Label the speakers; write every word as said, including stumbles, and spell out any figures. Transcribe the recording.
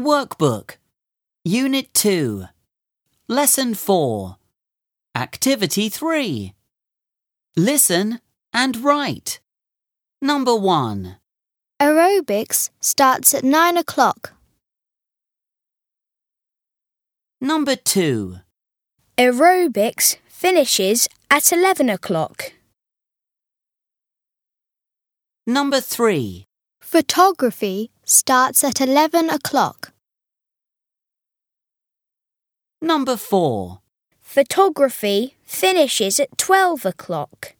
Speaker 1: Workbook Unit two Lesson four Activity three Listen and write. Number one.
Speaker 2: Aerobics starts at nine o'clock.
Speaker 1: Number two.
Speaker 3: Aerobics finishes at eleven o'clock.
Speaker 1: Number three.
Speaker 2: Photography starts at eleven o'clock.
Speaker 1: Number four.
Speaker 3: Photography finishes at twelve o'clock.